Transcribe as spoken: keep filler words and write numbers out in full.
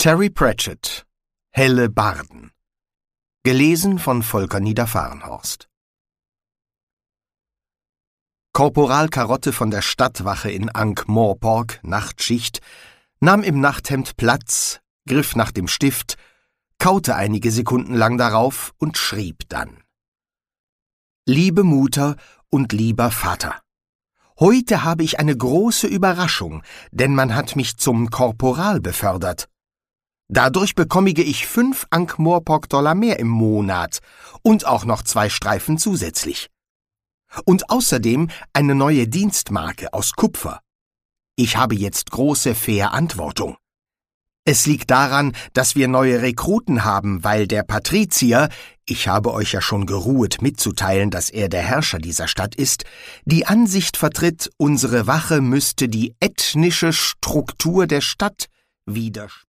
Terry Pratchett, Helle Barden. Gelesen von Volker Nieder-Fahrenhorst. Korporal Karotte von der Stadtwache in Ankh-Morpork, Nachtschicht, nahm im Nachthemd Platz, griff nach dem Stift, kaute einige Sekunden lang darauf und schrieb dann: Liebe Mutter und lieber Vater, heute habe ich eine große Überraschung, denn man hat mich zum Korporal befördert. Dadurch bekomme ich fünf Ankh-Morpork-Dollar mehr im Monat und auch noch zwei Streifen zusätzlich. Und außerdem eine neue Dienstmarke aus Kupfer. Ich habe jetzt große Verantwortung. Es liegt daran, dass wir neue Rekruten haben, weil der Patrizier, ich habe euch ja schon geruhet mitzuteilen, dass er der Herrscher dieser Stadt ist, die Ansicht vertritt, unsere Wache müsste die ethnische Struktur der Stadt widerspiegeln.